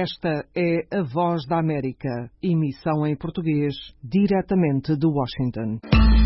Esta é a Voz da América, emissão em português, diretamente de Washington.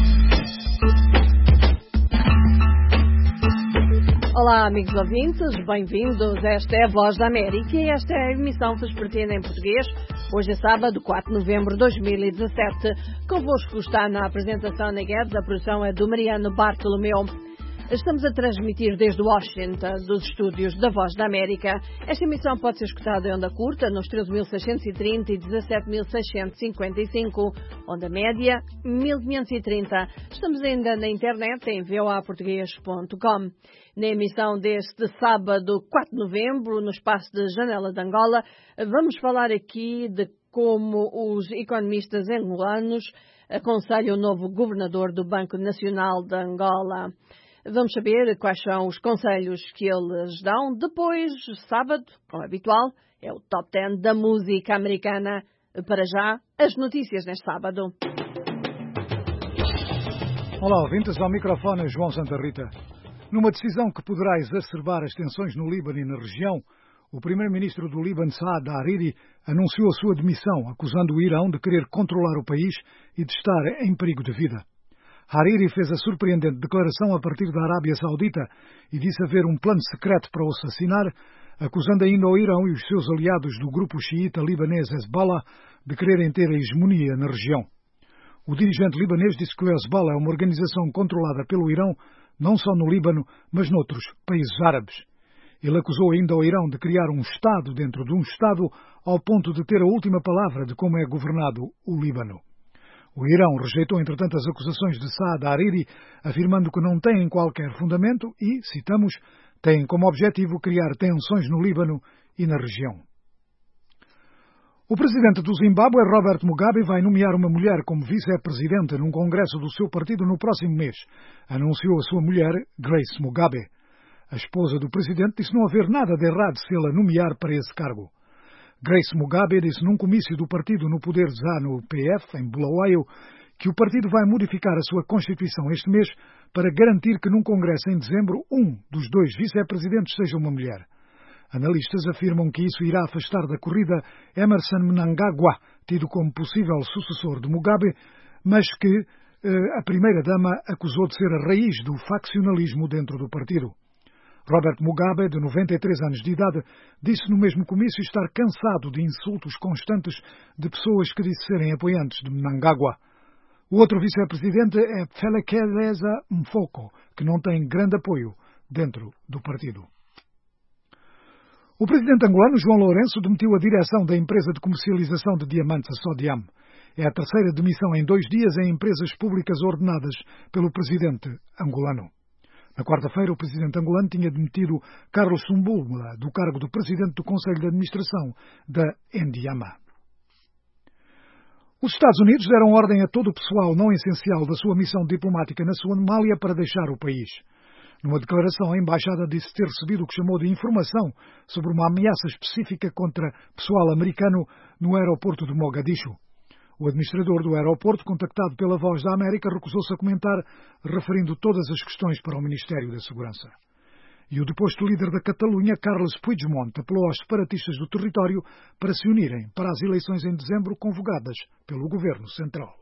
Olá, amigos ouvintes, bem-vindos. Esta é a Voz da América e esta é a emissão vespertina em português. Hoje é sábado, 4 de novembro de 2017. Convosco está na apresentação Ana Guedes, a produção é do Mariano Bartolomeu. Estamos a transmitir desde Washington, dos estúdios da Voz da América. Esta emissão pode ser escutada em onda curta, nos 13.630 e 17.655, onda média, 1.530. Estamos ainda na internet em voaportugues.com. Na emissão deste sábado, 4 de novembro, no espaço de Janela de Angola, vamos falar aqui de como os economistas angolanos aconselham o novo governador do Banco Nacional de Angola. Vamos saber quais são os conselhos que eles dão. Depois, sábado, como é habitual, é o Top 10 da música americana. Para já, as notícias neste sábado. Olá, ouvintes, ao microfone João Santa Rita. Numa decisão que poderá exacerbar as tensões no Líbano e na região, o primeiro-ministro do Líbano, Saad Hariri, anunciou a sua demissão, acusando o Irão de querer controlar o país e de estar em perigo de vida. Hariri fez a surpreendente declaração a partir da Arábia Saudita e disse haver um plano secreto para o assassinar, acusando ainda o Irão e os seus aliados do grupo xiita libanês Hezbollah de quererem ter a hegemonia na região. O dirigente libanês disse que o Hezbollah é uma organização controlada pelo Irão, não só no Líbano, mas noutros países árabes. Ele acusou ainda o Irão de criar um Estado dentro de um Estado, ao ponto de ter a última palavra de como é governado o Líbano. O Irão rejeitou, entretanto, as acusações de Saad Hariri, afirmando que não têm qualquer fundamento e, citamos, têm como objetivo criar tensões no Líbano e na região. O presidente do Zimbábue, Robert Mugabe, vai nomear uma mulher como vice-presidente num congresso do seu partido no próximo mês, anunciou a sua mulher, Grace Mugabe. A esposa do presidente disse não haver nada de errado se ele a nomear para esse cargo. Grace Mugabe disse num comício do partido no poder ZANU-PF, em Bulawayo, que o partido vai modificar a sua Constituição este mês para garantir que num congresso em dezembro, um dos dois vice-presidentes seja uma mulher. Analistas afirmam que isso irá afastar da corrida Emmerson Mnangagwa, tido como possível sucessor de Mugabe, mas que a primeira-dama acusou de ser a raiz do faccionalismo dentro do partido. Robert Mugabe, de 93 anos de idade, disse no mesmo comício estar cansado de insultos constantes de pessoas que disse serem apoiantes de Mnangagwa. O outro vice-presidente é Felekeleza Mfoko, que não tem grande apoio dentro do partido. O presidente angolano, João Lourenço, demitiu a direção da empresa de comercialização de diamantes, a Sodiam. É a terceira demissão em 2 dias em empresas públicas ordenadas pelo presidente angolano. Na quarta-feira, o presidente angolano tinha demitido Carlos Sumbula do cargo de presidente do Conselho de Administração da Endiama. Os Estados Unidos deram ordem a todo o pessoal não essencial da sua missão diplomática na Somália para deixar o país. Numa declaração, a embaixada disse ter recebido o que chamou de informação sobre uma ameaça específica contra pessoal americano no aeroporto de Mogadishu. O administrador do aeroporto, contactado pela Voz da América, recusou-se a comentar, referindo todas as questões para o Ministério da Segurança. E o deposto líder da Catalunha, Carles Puigdemont, apelou aos separatistas do território para se unirem para as eleições em dezembro convocadas pelo Governo Central.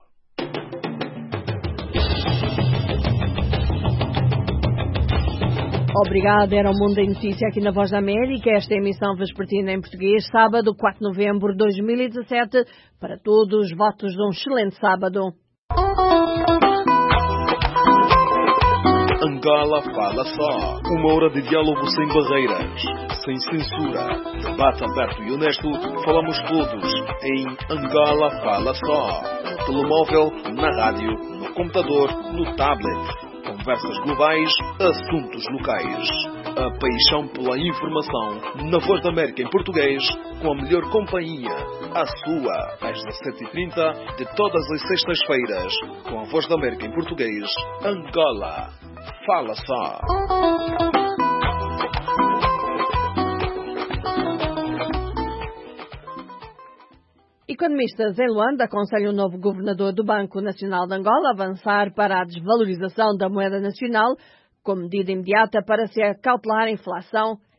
Obrigada, era o Mundo da Notícia aqui na Voz da América. Esta é a emissão vespertina em português, sábado, 4 de novembro de 2017. Para todos, votos de um excelente sábado. Angola fala só. 1 hora de diálogo sem barreiras, sem censura. Debate aberto e honesto. Falamos todos em Angola fala só. No telemóvel, na rádio, no computador, no tablet. Conversas globais, assuntos locais. A paixão pela informação na Voz da América em português, com a melhor companhia. A sua, às 17h30, de todas as sextas-feiras, com a Voz da América em português. Angola. Fala só. Economistas em Luanda aconselham o novo governador do Banco Nacional de Angola a avançar para a desvalorização da moeda nacional como medida imediata para se acautelar a inflação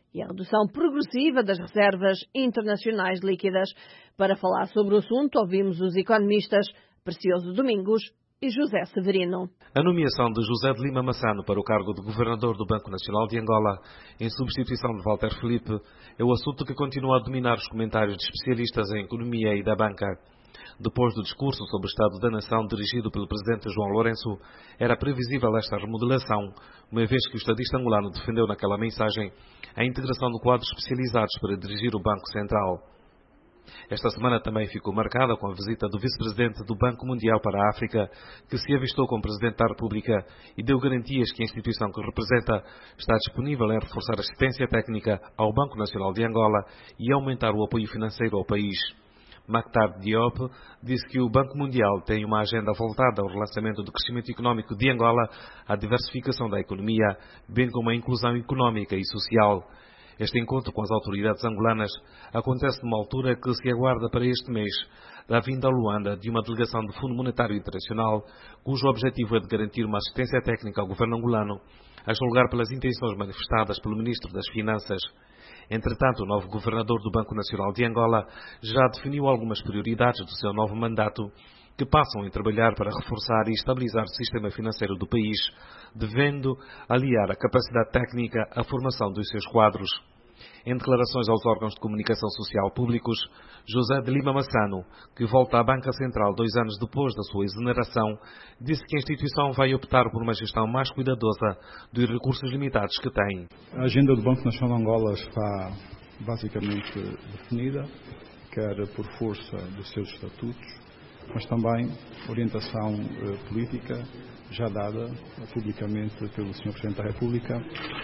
e a redução progressiva das reservas internacionais líquidas. Para falar sobre o assunto, ouvimos os economistas Precioso Domingos e José Severino. A nomeação de José de Lima Massano para o cargo de Governador do Banco Nacional de Angola, em substituição de Walter Filipe, é o assunto que continua a dominar os comentários de especialistas em economia e da banca. Depois do discurso sobre o Estado da Nação dirigido pelo Presidente João Lourenço, era previsível esta remodelação, uma vez que o estadista angolano defendeu naquela mensagem a integração de quadros especializados para dirigir o Banco Central. Esta semana também ficou marcada com a visita do Vice-Presidente do Banco Mundial para a África, que se avistou com o Presidente da República e deu garantias que a instituição que representa está disponível em reforçar a assistência técnica ao Banco Nacional de Angola e aumentar o apoio financeiro ao país. Mactar Diop disse que o Banco Mundial tem uma agenda voltada ao relançamento do crescimento económico de Angola, à diversificação da economia, bem como a inclusão económica e social. Este encontro com as autoridades angolanas acontece numa altura que se aguarda para este mês da vinda a Luanda de uma delegação do Fundo Monetário Internacional, cujo objetivo é de garantir uma assistência técnica ao governo angolano, a julgar pelas intenções manifestadas pelo Ministro das Finanças. Entretanto, o novo governador do Banco Nacional de Angola já definiu algumas prioridades do seu novo mandato, que passam em trabalhar para reforçar e estabilizar o sistema financeiro do país, devendo aliar a capacidade técnica à formação dos seus quadros. Em declarações aos órgãos de comunicação social públicos, José de Lima Massano, que volta à Banca Central 2 anos depois da sua exoneração, disse que a instituição vai optar por uma gestão mais cuidadosa dos recursos limitados que tem. A agenda do Banco Nacional de Angola está basicamente definida, quer por força dos seus estatutos, mas também orientação política já dada publicamente pelo Sr. Presidente da República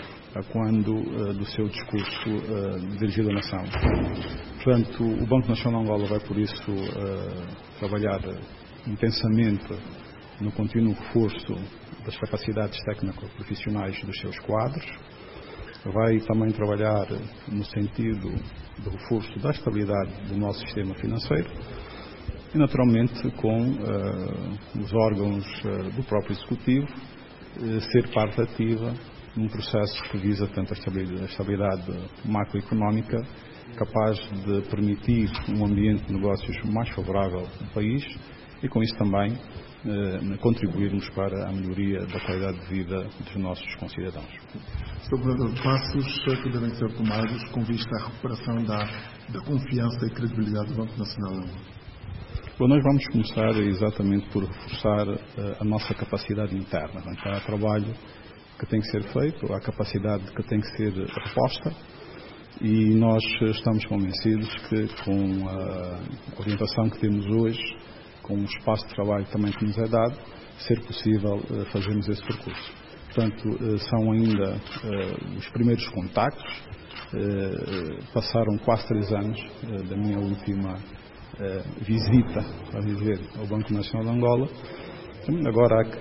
quando do seu discurso dirigido à nação. Portanto, o Banco Nacional de Angola vai por isso trabalhar intensamente no contínuo reforço das capacidades técnico-profissionais dos seus quadros, vai também trabalhar no sentido do reforço da estabilidade do nosso sistema financeiro e, naturalmente, com os órgãos do próprio Executivo ser parte ativa num processo que visa tanto a estabilidade macroeconómica, capaz de permitir um ambiente de negócios mais favorável no país e, com isso, também contribuirmos para a melhoria da qualidade de vida dos nossos concidadãos. Sobre passos que devem ser tomados com vista à recuperação da confiança e credibilidade do Banco Nacional. Bom, nós vamos começar exatamente por reforçar a nossa capacidade interna. Então, há trabalho que tem que ser feito, há capacidade que tem que ser reposta e nós estamos convencidos que com a orientação que temos hoje, com o espaço de trabalho também que nos é dado, ser possível fazermos esse percurso. Portanto, são ainda os primeiros contactos, passaram quase 3 anos da minha última visita, a dizer, ao Banco Nacional de Angola. Agora há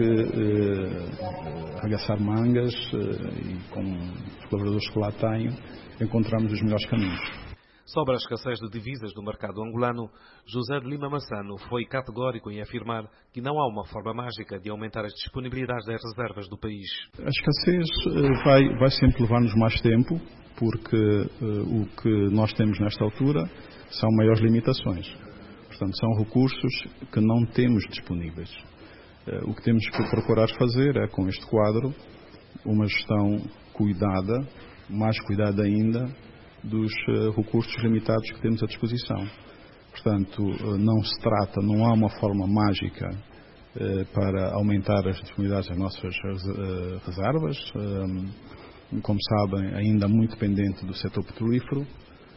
que arregaçar mangas e com os colaboradores que lá tenho, encontramos os melhores caminhos. Sobre a escassez de divisas no mercado angolano, José de Lima Massano foi categórico em afirmar que não há uma forma mágica de aumentar as disponibilidades das reservas do país. A escassez vai sempre levar-nos mais tempo, porque o que nós temos nesta altura são maiores limitações. Portanto, são recursos que não temos disponíveis. O que temos que procurar fazer é, com este quadro, uma gestão cuidada, mais cuidada ainda, dos recursos limitados que temos à disposição. Portanto, não há uma forma mágica para aumentar as disponibilidades das nossas reservas. Como sabem, ainda muito dependente do setor petrolífero.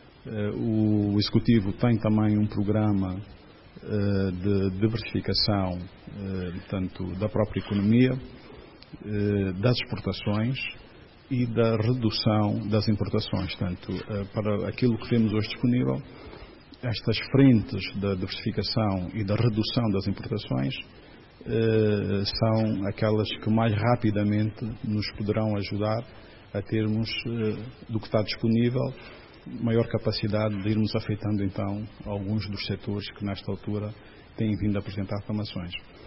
O Executivo tem também um programa de diversificação, tanto da própria economia, das exportações e da redução das importações. Portanto, para aquilo que temos hoje disponível, estas frentes da diversificação e da redução das importações são aquelas que mais rapidamente nos poderão ajudar a termos, do que está disponível, maior capacidade de irmos afetando então alguns dos setores que nesta altura têm vindo a apresentar reclamações.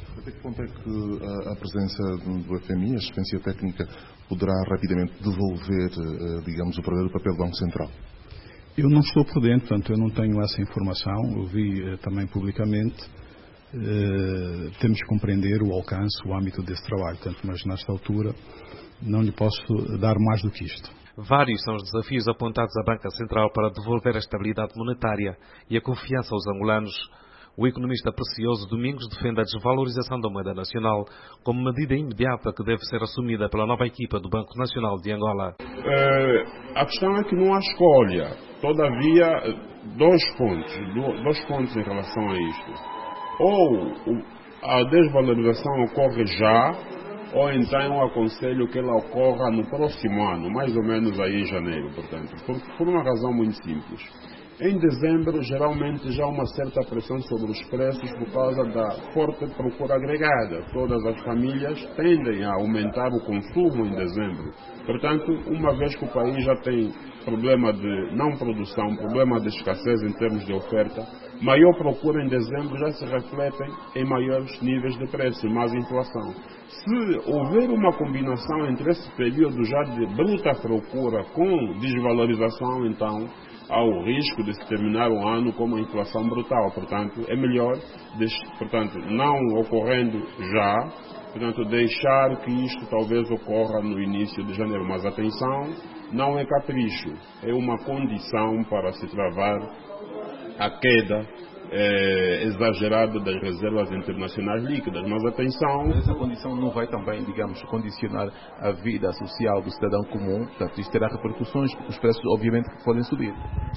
Até que ponto é que a presença do FMI, a assistência técnica, poderá rapidamente devolver, digamos, o verdadeiro papel do Banco Central? Eu não estou por dentro, portanto, eu não tenho essa informação. Eu vi também publicamente. Temos que compreender o alcance, o âmbito desse trabalho, portanto, mas nesta altura não lhe posso dar mais do que isto. Vários são os desafios apontados à Banca Central para devolver a estabilidade monetária e a confiança aos angolanos. O economista Precioso Domingos defende a desvalorização da moeda nacional como medida imediata que deve ser assumida pela nova equipa do Banco Nacional de Angola. A questão é que não há escolha. Todavia, dois pontos em relação a isto. Ou a desvalorização ocorre já, ou então eu aconselho que ela ocorra no próximo ano, mais ou menos aí em janeiro, portanto, por uma razão muito simples. Em dezembro, geralmente, já há uma certa pressão sobre os preços por causa da forte procura agregada. Todas as famílias tendem a aumentar o consumo em dezembro. Portanto, uma vez que o país já tem problema de não produção, problema de escassez em termos de oferta, maior procura em dezembro já se refletem em maiores níveis de preço e mais inflação. Se houver uma combinação entre esse período já de bruta procura com desvalorização, então há o risco de se terminar o ano com uma inflação brutal. Portanto, é melhor, não ocorrendo já, portanto, deixar que isto talvez ocorra no início de janeiro. Mas atenção, não é capricho, é uma condição para se travar a queda exagerada das reservas internacionais líquidas. Mas atenção... Mas essa condição não vai também, digamos, condicionar a vida social do cidadão comum? Portanto, isso terá repercussões, porque os preços, obviamente, podem subir.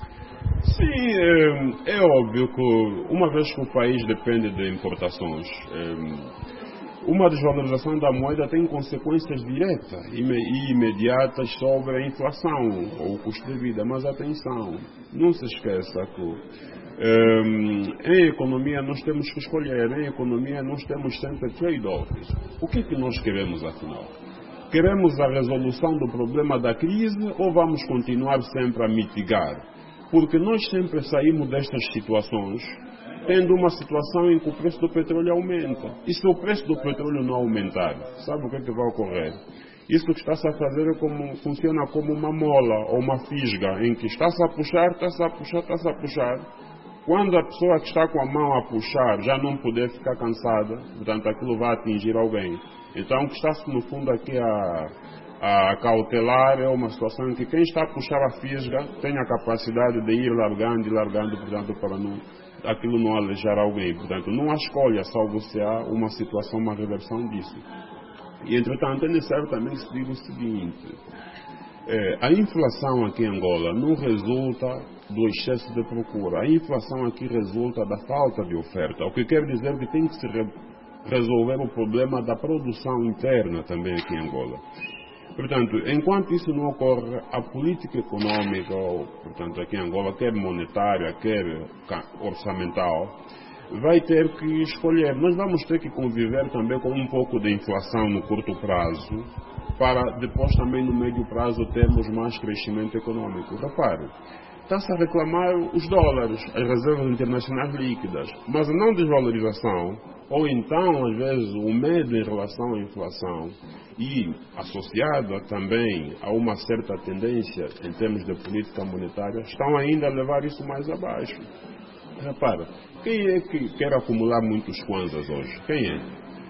Sim, é óbvio que, uma vez que o país depende de importações, uma desvalorização da moeda tem consequências diretas e imediatas sobre a inflação ou o custo de vida. Mas atenção, não se esqueça que em economia nós temos que escolher, em economia nós temos sempre trade-offs. O que é que nós queremos afinal? Queremos a resolução do problema da crise ou vamos continuar sempre a mitigar? Porque nós sempre saímos destas situações tendo uma situação em que o preço do petróleo aumenta. E se o preço do petróleo não aumentar, sabe o que é que vai ocorrer? Isso que está-se a fazer funciona como uma mola ou uma fisga, em que está-se a puxar, está-se a puxar, está-se a puxar. Quando a pessoa que está com a mão a puxar já não puder ficar cansada, portanto aquilo vai atingir alguém. Então o que está-se no fundo aqui a cautelar é uma situação em que quem está a puxar a fisga tem a capacidade de ir largando e largando, portanto, para aquilo não alejar alguém. Portanto, não há escolha, salvo se há uma situação, uma reversão disso. E, entretanto, é necessário também que se diga o seguinte: a inflação aqui em Angola não resulta do excesso de procura. A inflação aqui resulta da falta de oferta, o que quer dizer que tem que se resolver o problema da produção interna também aqui em Angola. Portanto, enquanto isso não ocorre, a política econômica, portanto, aqui em Angola, quer monetária, quer orçamental, vai ter que escolher. Nós vamos ter que conviver também com um pouco de inflação no curto prazo, para depois também no médio prazo termos mais crescimento econômico. Repare, está-se a reclamar os dólares, as reservas internacionais líquidas, mas a não desvalorização, ou então, às vezes, o medo em relação à inflação, e associada também a uma certa tendência em termos de política monetária, estão ainda a levar isso mais abaixo. Repara, quem é que quer acumular muitos kwanzas hoje? Quem é?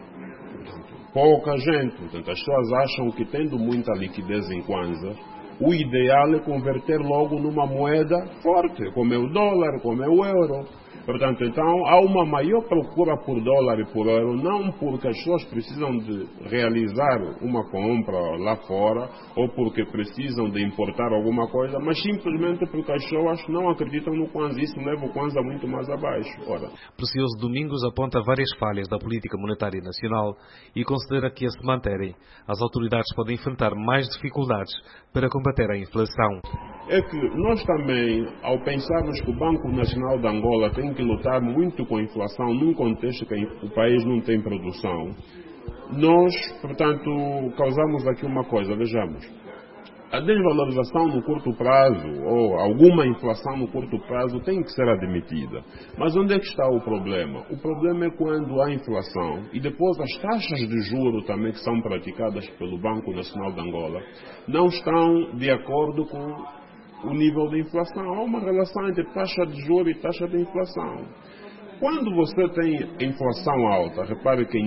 Pouca gente. Portanto, as pessoas acham que tendo muita liquidez em kwanzas, o ideal é converter logo numa moeda forte, como é o dólar, como é o euro. Portanto, então, há uma maior procura por dólar e por euro, não porque as pessoas precisam de realizar uma compra lá fora, ou porque precisam de importar alguma coisa, mas simplesmente porque as pessoas não acreditam no Kwanza. Isso leva o Kwanza muito mais abaixo. Ora. Precioso Domingos aponta várias falhas da política monetária nacional e considera que, a se manterem, as autoridades podem enfrentar mais dificuldades para combater a inflação. É que nós também, ao pensarmos que o Banco Nacional de Angola tem que lutar muito com a inflação num contexto que o país não tem produção, nós, portanto, causamos aqui uma coisa. Vejamos, a desvalorização no curto prazo ou alguma inflação no curto prazo tem que ser admitida. Mas onde é que está o problema? O problema é quando há inflação e depois as taxas de juros também que são praticadas pelo Banco Nacional de Angola não estão de acordo com o nível de inflação. Há uma relação entre taxa de juros e taxa de inflação. Quando você tem inflação alta, repare que em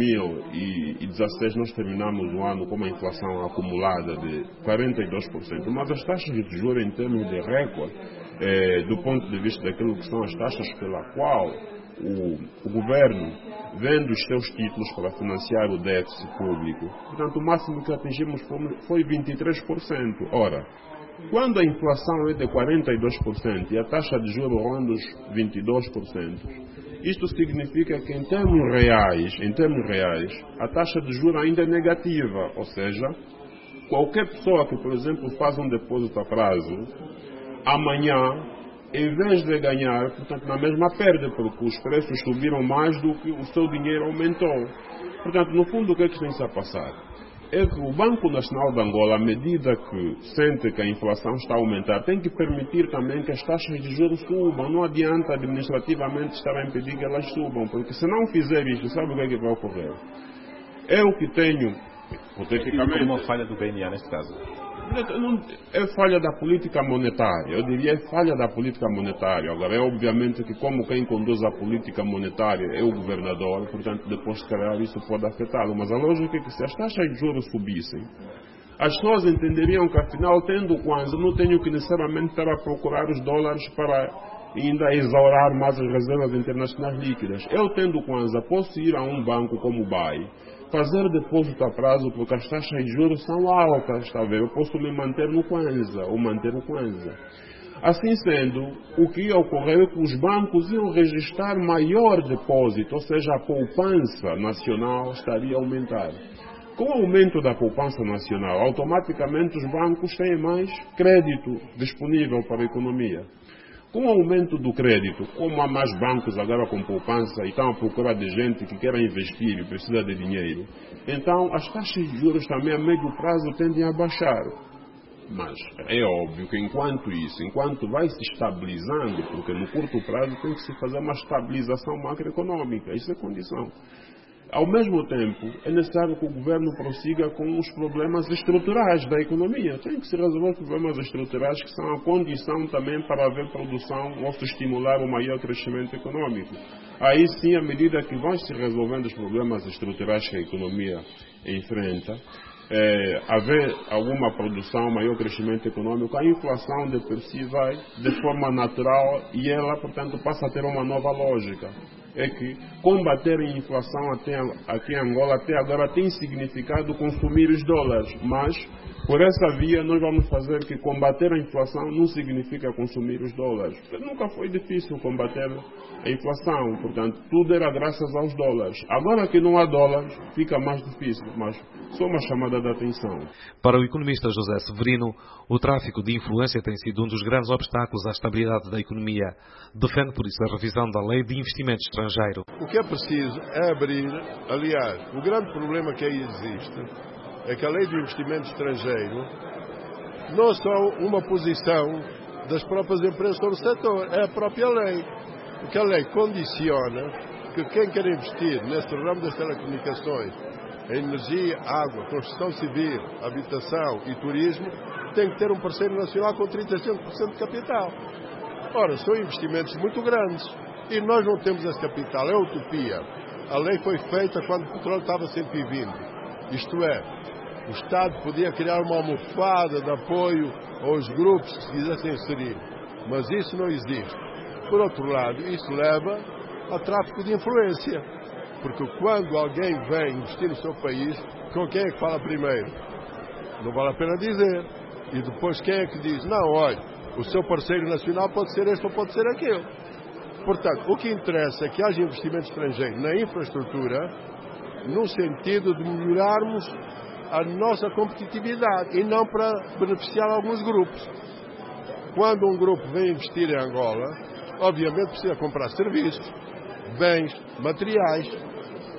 2016 nós terminamos o ano com uma inflação acumulada de 42%, mas as taxas de juros em termos de recorde, do ponto de vista daquilo que são as taxas pela qual o governo vende os seus títulos para financiar o déficit público, portanto o máximo que atingimos foi 23%. Ora, quando a inflação é de 42% e a taxa de juros ronda os 22%, isto significa que em termos reais, a taxa de juros ainda é negativa. Ou seja, qualquer pessoa que, por exemplo, faz um depósito a prazo, amanhã, em vez de ganhar, portanto, na mesma perde, porque os preços subiram mais do que o seu dinheiro aumentou. Portanto, no fundo, o que é que está a passar? É que o Banco Nacional de Angola, à medida que sente que a inflação está a aumentar, tem que permitir também que as taxas de juros subam. Não adianta administrativamente estar a impedir que elas subam, porque se não fizer isto, sabe o que é que vai ocorrer? Eu que tenho, hipoteticamente... Uma falha do BNA neste caso. É falha da política monetária, eu diria é falha da política monetária. Agora, é obviamente que como quem conduz a política monetária é o governador, portanto, depois de calhar isso pode afetá-lo. Mas a lógica é que se as taxas de juros subissem, as pessoas entenderiam que afinal, tendo o Kwanza, não tenho que necessariamente estar a procurar os dólares para ainda exaurar mais as reservas internacionais líquidas. Eu tendo o Kwanza, posso ir a um banco como o BAE, fazer depósito a prazo porque as taxas de juros são altas, está a ver? Eu posso me manter no Kwanza ou manter o Kwanza. Assim sendo, o que ia ocorrer é que os bancos iam registrar maior depósito, ou seja, a poupança nacional estaria a aumentar. Com o aumento da poupança nacional, automaticamente os bancos têm mais crédito disponível para a economia. Com o aumento do crédito, como há mais bancos agora com poupança e estão à procura de gente que quer investir e precisa de dinheiro, então as taxas de juros também a médio prazo tendem a baixar. Mas é óbvio que enquanto vai se estabilizando, porque no curto prazo tem que se fazer uma estabilização macroeconômica, isso é condição. Ao mesmo tempo, é necessário que o governo prossiga com os problemas estruturais da economia. Tem que se resolver os problemas estruturais que são a condição também para haver produção ou se estimular o maior crescimento econômico. Aí sim, à medida que vão se resolvendo os problemas estruturais que a economia enfrenta, haver alguma produção, maior crescimento econômico, a inflação de per si vai de forma natural e ela, portanto, passa a ter uma nova lógica. É que combater a inflação aqui em Angola até agora tem significado consumir os dólares, mas por essa via nós vamos fazer que combater a inflação não significa consumir os dólares. Nunca foi difícil combater a inflação, portanto tudo era graças aos dólares. Agora que não há dólares fica mais difícil, mas só uma chamada de atenção. Para o economista José Severino, o tráfico de influência tem sido um dos grandes obstáculos à estabilidade da economia. Defende por isso a revisão da Lei de Investimento Estrangeiro. O que é preciso é abrir, aliás, o grande problema que aí existe é que a Lei de Investimento Estrangeiro não é só uma posição das próprias empresas sobre o setor, é a própria lei. Porque a lei condiciona que quem quer investir neste ramo das telecomunicações, energia, água, construção civil, habitação e turismo, tem que ter um parceiro nacional com 35% de capital. Ora, são investimentos muito grandes e nós não temos esse capital, é utopia. A lei foi feita quando o petróleo estava a 120. Isto é, o Estado podia criar uma almofada de apoio aos grupos que se quisessem inserir, mas isso não existe. Por outro lado, isso leva a tráfico de influência, porque quando alguém vem investir no seu país, com quem é que fala primeiro? Não vale a pena dizer. E depois quem é que diz? Não, olha, o seu parceiro nacional pode ser este ou pode ser aquele. Portanto, o que interessa é que haja investimento estrangeiro na infraestrutura, no sentido de melhorarmos a nossa competitividade e não para beneficiar alguns grupos. Quando um grupo vem investir em Angola, obviamente precisa comprar serviços, bens, materiais.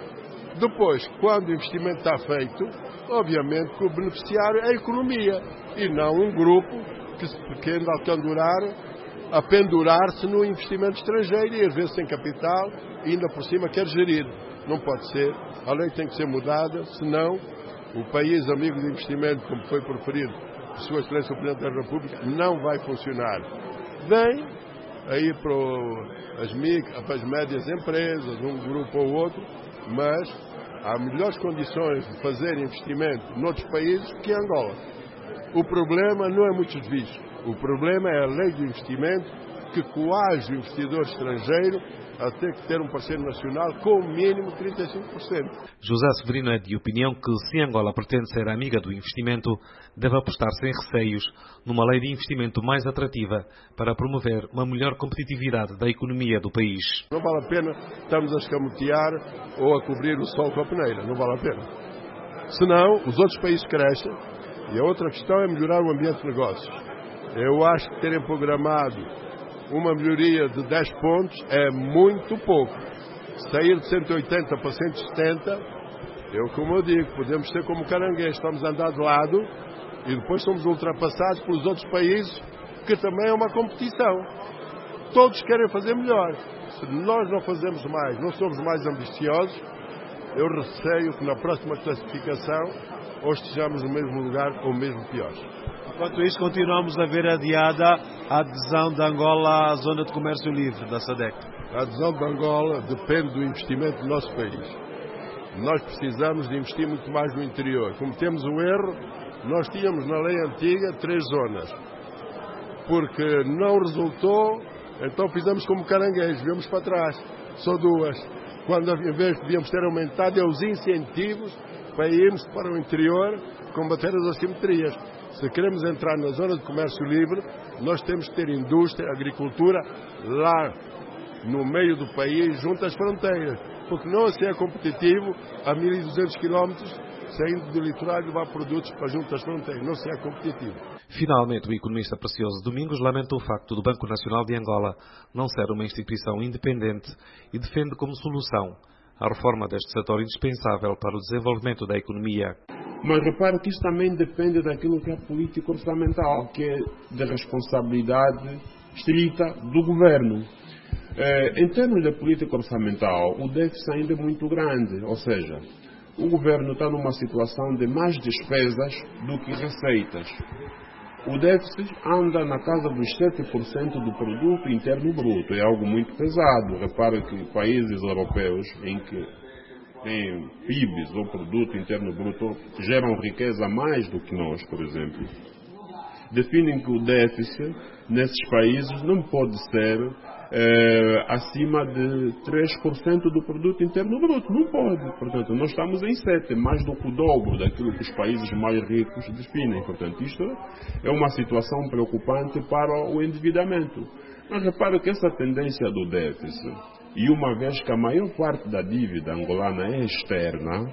Depois, quando o investimento está feito, obviamente que o beneficiário é a economia. e não um grupo que anda a pendurar-se no investimento estrangeiro e às vezes sem capital e ainda por cima quer gerir. Não pode ser. A lei tem que ser mudada, senão o país amigo de investimento, como foi preferido por Sua Excelência o Presidente da República, não vai funcionar. Vem aí para as médias empresas, um grupo ou outro, mas há melhores condições de fazer investimento noutros países que em Angola. O problema não é muitos desvios. O problema é a lei de investimento que coage o investidor estrangeiro a ter que ter um parceiro nacional com o mínimo 35%. José Severino é de opinião que, se Angola pretende ser amiga do investimento, deve apostar sem receios numa lei de investimento mais atrativa para promover uma melhor competitividade da economia do país. Não vale a pena estarmos a escamotear ou a cobrir o sol com a peneira. Não vale a pena. Senão, os outros países crescem e a outra questão é melhorar o ambiente de negócios. Eu acho que terem programado uma melhoria de 10 pontos é muito pouco. Sair de 180 para 170, como eu digo, podemos ser como caranguejo, estamos a andar de lado e depois somos ultrapassados pelos outros países, que também é uma competição. Todos querem fazer melhor. Se nós não fazemos mais, não somos mais ambiciosos, eu receio que na próxima classificação ou estejamos no mesmo lugar ou mesmo pior. Enquanto isso, continuamos a ver adiada a adesão de Angola à Zona de Comércio Livre da SADC. A adesão de Angola depende do investimento do nosso país. Nós precisamos de investir muito mais no interior. Cometemos um erro, nós tínhamos na lei antiga 3 zonas. Porque não resultou, então fizemos como caranguejo, viemos para trás. Só 2. Quando em vez devíamos ter aumentado os incentivos para irmos para o interior combater as assimetrias. Se queremos entrar na zona de comércio livre, nós temos que ter indústria, agricultura lá no meio do país, junto às fronteiras. Porque não assim é competitivo a 1.200 quilómetros, saindo do litoral e levar produtos para junto às fronteiras. Não se é competitivo. Finalmente, o economista Precioso Domingos lamenta o facto do Banco Nacional de Angola não ser uma instituição independente e defende como solução a reforma deste setor indispensável para o desenvolvimento da economia. Mas repare que isso também depende daquilo que é a política orçamental, que é da responsabilidade estrita do governo. Em termos da política orçamental, o déficit ainda é muito grande, ou seja, o governo está numa situação de mais despesas do que receitas. O déficit anda na casa dos 7% do produto interno bruto, é algo muito pesado. Repare que países europeus em que têm PIBs, ou produto interno bruto, geram riqueza mais do que nós, por exemplo. Definem que o déficit nesses países não pode ser acima de 3% do produto interno bruto. Não pode. Portanto, nós estamos em 7%, mais do que o dobro daquilo que os países mais ricos definem. Portanto, isto é uma situação preocupante para o endividamento. Mas repare que essa tendência do déficit, e uma vez que a maior parte da dívida angolana é externa,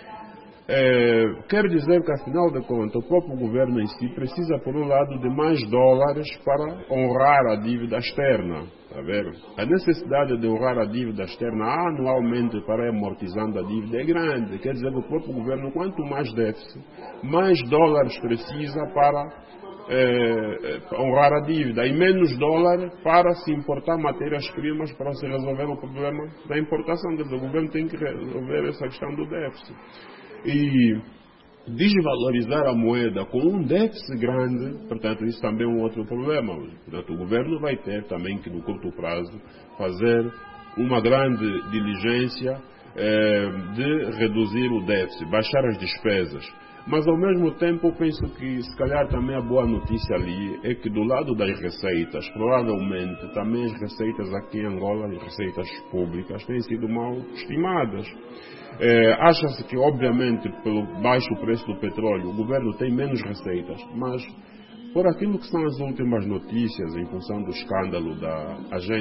quer dizer que, afinal de contas, o próprio governo em si precisa, por um lado, de mais dólares para honrar a dívida externa. Está a ver? A necessidade de honrar a dívida externa anualmente para ir amortizando a dívida é grande. Quer dizer que o próprio governo, quanto mais déficit, mais dólares precisa para honrar a dívida e menos dólar para se importar matérias-primas para se resolver o problema da importação. Quer dizer, o governo tem que resolver essa questão do déficit. E desvalorizar a moeda com um déficit grande, portanto, isso também é um outro problema. Portanto, o governo vai ter também que, no curto prazo, fazer uma grande diligência de reduzir o déficit, baixar as despesas. Mas, ao mesmo tempo, penso que, se calhar, também a boa notícia ali é que, do lado das receitas, provavelmente, também as receitas aqui em Angola, as receitas públicas, têm sido mal estimadas. Acha-se que, obviamente, pelo baixo preço do petróleo, o governo tem menos receitas, mas, por aquilo que são as últimas notícias, em função do escândalo da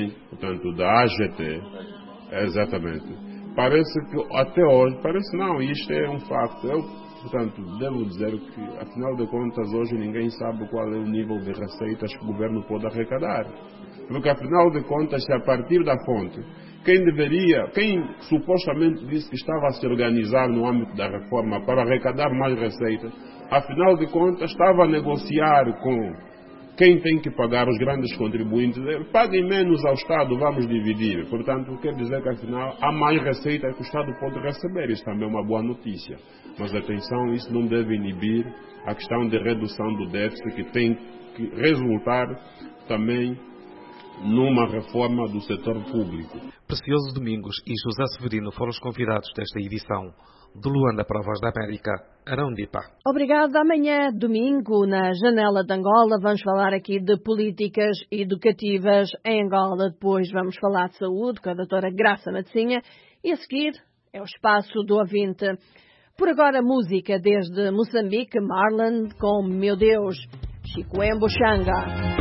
AGT, exatamente, parece que, até hoje, isto é um facto. Portanto, devo dizer que, afinal de contas, hoje ninguém sabe qual é o nível de receitas que o governo pode arrecadar. Porque, afinal de contas, se a partir da fonte quem supostamente disse que estava a se organizar no âmbito da reforma para arrecadar mais receitas, afinal de contas estava a negociar com quem tem que pagar, os grandes contribuintes. Paguem menos ao Estado, vamos dividir. Portanto, quer dizer que afinal há mais receita que o Estado pode receber. Isso também é uma boa notícia. Mas atenção, isso não deve inibir a questão de redução do déficit, que tem que resultar também numa reforma do setor público. Precioso Domingos e José Severino foram os convidados desta edição. De Luanda para a Voz da América, Arão Dipa. Obrigada. Amanhã, domingo, na Janela de Angola, vamos falar aqui de políticas educativas em Angola. Depois vamos falar de saúde com a doutora Graça Matzinha. E a seguir é o espaço do ouvinte. Por agora, música desde Moçambique, Marlon com Meu Deus, Chicoembo Xanga.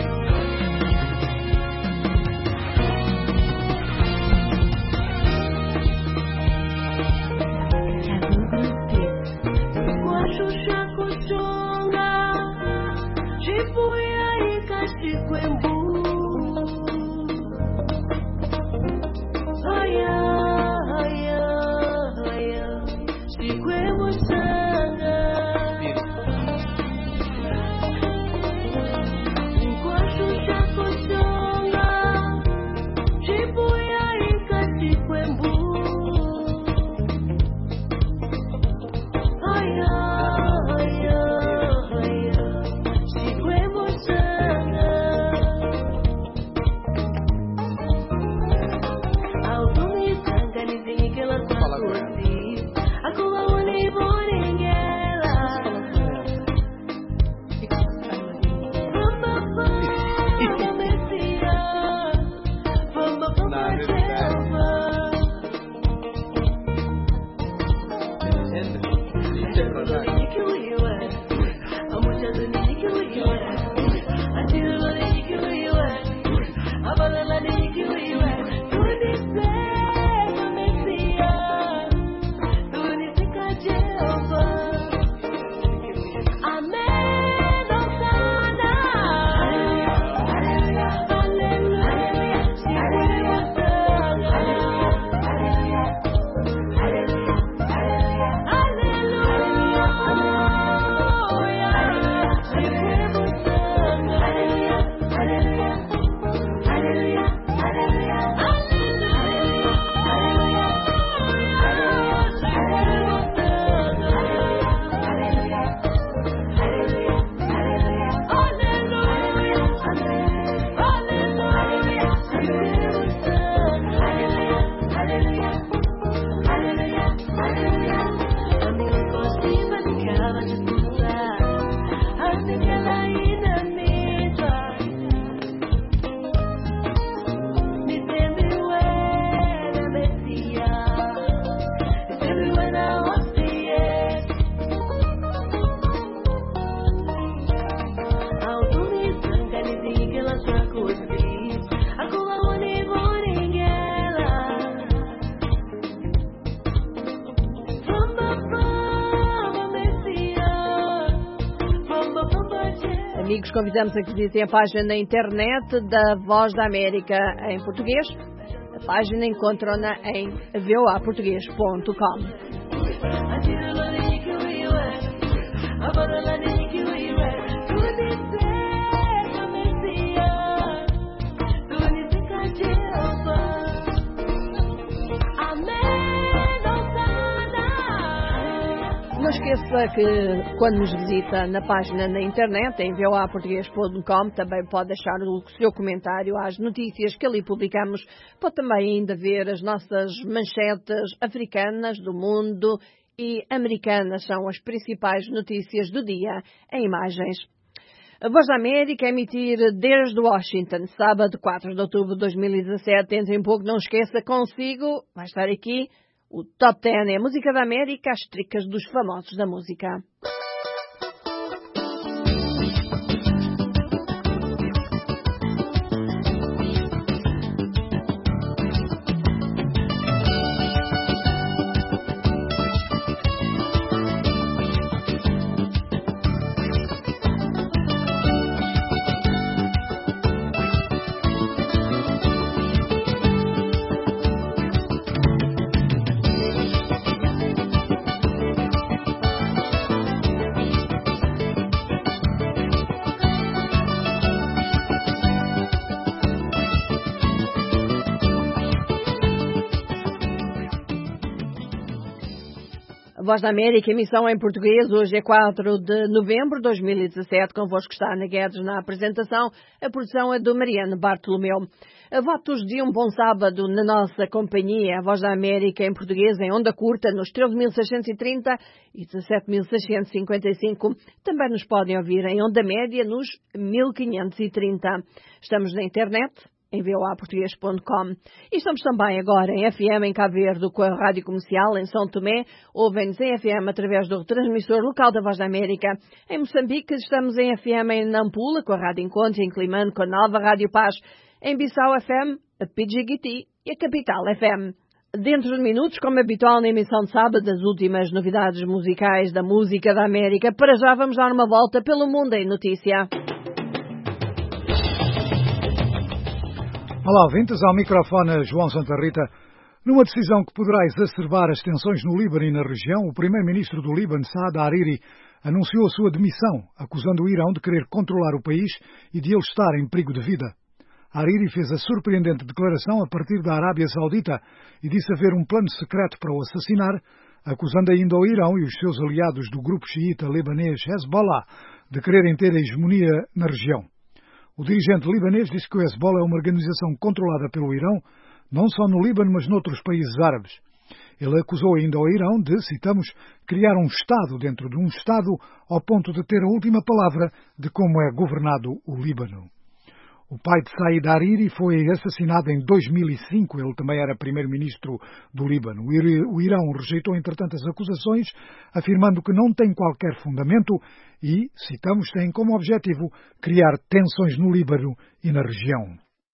Amigos, convidamos a que visitem a página na internet da Voz da América em português. A página encontram-na em voaportugues.com. Não esqueça que quando nos visita na página na internet, em voaportugues.com, também pode deixar o seu comentário às notícias que ali publicamos. Pode também ainda ver as nossas manchetes africanas do mundo e americanas. São as principais notícias do dia em imagens. A Voz da América emitir desde Washington, sábado 4 de outubro de 2017. Dentro em pouco, não esqueça, consigo, vai estar aqui, o Top 10 é a música da América, as tricas dos famosos da música. A Voz da América, emissão em português, hoje é 4 de novembro de 2017. Convosco está Ana Guedes na apresentação. A produção é do Mariano Bartolomeu. Votos de um bom sábado na nossa companhia. A Voz da América em português, em onda curta, nos 13.630 e 17.655. Também nos podem ouvir em onda média nos 1530. Estamos na internet, em voaportugues.com. E estamos também agora em FM em Cabo Verde com a Rádio Comercial em São Tomé. Ouvem-nos em FM através do transmissor local da Voz da América. Em Moçambique estamos em FM em Nampula com a Rádio Encontro, em Climane com a Nova Rádio Paz. Em Bissau FM, a PGGT e a Capital FM. Dentro de minutos, como habitual na emissão de sábado, as últimas novidades musicais da música da América. Para já vamos dar uma volta pelo mundo em notícia. Olá, ouvintes, ao microfone João Santa Rita. Numa decisão que poderá exacerbar as tensões no Líbano e na região, o primeiro-ministro do Líbano, Saad Hariri, anunciou a sua demissão, acusando o Irão de querer controlar o país e de ele estar em perigo de vida. Hariri fez a surpreendente declaração a partir da Arábia Saudita e disse haver um plano secreto para o assassinar, acusando ainda o Irão e os seus aliados do grupo xiita libanês Hezbollah de quererem ter a hegemonia na região. O dirigente libanês disse que o Hezbollah é uma organização controlada pelo Irão, não só no Líbano, mas noutros países árabes. Ele acusou ainda o Irão de, citamos, criar um Estado dentro de um Estado ao ponto de ter a última palavra de como é governado o Líbano. O pai de Said Hariri foi assassinado em 2005. Ele também era primeiro-ministro do Líbano. O Irão rejeitou, entretanto, as acusações, afirmando que não tem qualquer fundamento e, citamos, tem como objetivo criar tensões no Líbano e na região.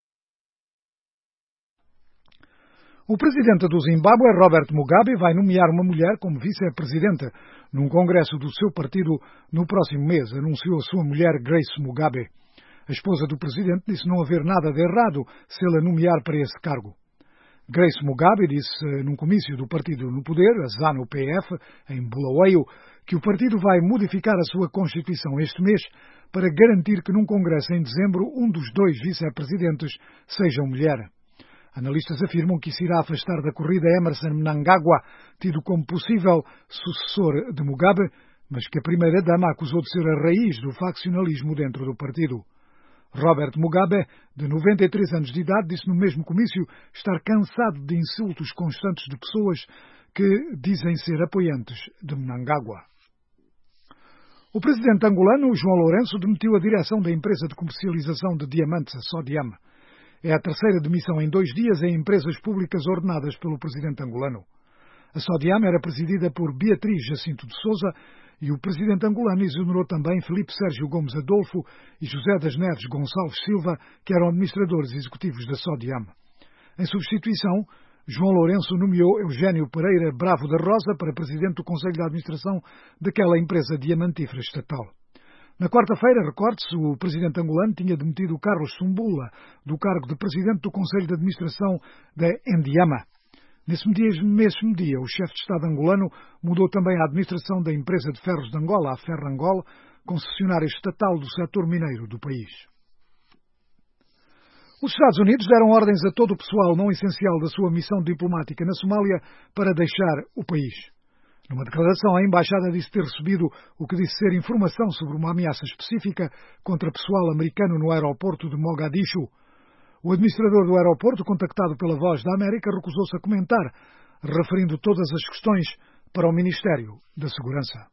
O presidente do Zimbábue, Robert Mugabe, vai nomear uma mulher como vice-presidenta num congresso do seu partido no próximo mês, anunciou a sua mulher Grace Mugabe. A esposa do presidente disse não haver nada de errado se ele a nomear para esse cargo. Grace Mugabe disse num comício do partido no poder, a ZANU-PF, em Bulawayo, que o partido vai modificar a sua Constituição este mês para garantir que num congresso em dezembro um dos dois vice-presidentes seja mulher. Analistas afirmam que isso irá afastar da corrida Emmerson Mnangagwa, tido como possível sucessor de Mugabe, mas que a primeira-dama acusou de ser a raiz do faccionalismo dentro do partido. Robert Mugabe, de 93 anos de idade, disse no mesmo comício estar cansado de insultos constantes de pessoas que dizem ser apoiantes de Mnangagwa. O presidente angolano, João Lourenço, demitiu a direção da empresa de comercialização de diamantes, a Sodiam. É a terceira demissão em 2 dias em empresas públicas ordenadas pelo presidente angolano. A Sodiam era presidida por Beatriz Jacinto de Souza e o presidente angolano exonerou também Filipe Sérgio Gomes Adolfo e José das Neves Gonçalves Silva, que eram administradores executivos da Sodiam. Em substituição, João Lourenço nomeou Eugênio Pereira Bravo da Rosa para presidente do Conselho de Administração daquela empresa diamantífera estatal. Na quarta-feira, recorde-se, o presidente angolano tinha demitido Carlos Sumbula do cargo de presidente do Conselho de Administração da Endiama. Nesse mesmo dia, o chefe de Estado angolano mudou também a administração da empresa de ferros de Angola, a Ferrangol, concessionária estatal do setor mineiro do país. Os Estados Unidos deram ordens a todo o pessoal não essencial da sua missão diplomática na Somália para deixar o país. Numa declaração, a embaixada disse ter recebido o que disse ser informação sobre uma ameaça específica contra pessoal americano no aeroporto de Mogadishu. O administrador do aeroporto, contactado pela Voz da América, recusou-se a comentar, referindo todas as questões para o Ministério da Segurança.